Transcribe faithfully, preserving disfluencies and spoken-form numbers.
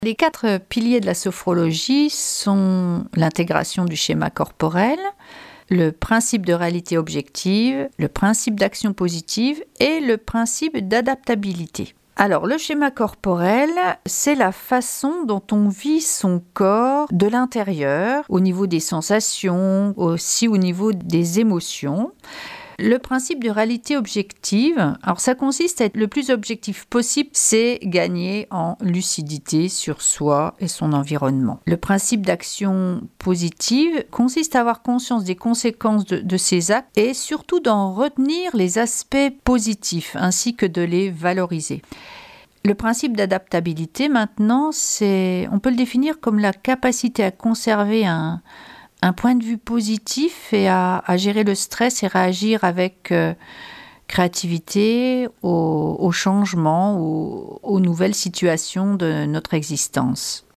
Les quatre piliers de la sophrologie sont l'intégration du schéma corporel, le principe de réalité objective, le principe d'action positive et le principe d'adaptabilité. Alors, le schéma corporel, c'est la façon dont on vit son corps de l'intérieur, au niveau des sensations, aussi au niveau des émotions. Le principe de réalité objective, alors ça consiste à être le plus objectif possible, c'est gagner en lucidité sur soi et son environnement. Le principe d'action positive consiste à avoir conscience des conséquences de, de ses actes et surtout d'en retenir les aspects positifs ainsi que de les valoriser. Le principe d'adaptabilité maintenant, c'est, on peut le définir comme la capacité à conserver un un point de vue positif et à, à gérer le stress et réagir avec euh, créativité aux, aux changements, aux, aux nouvelles situations de notre existence.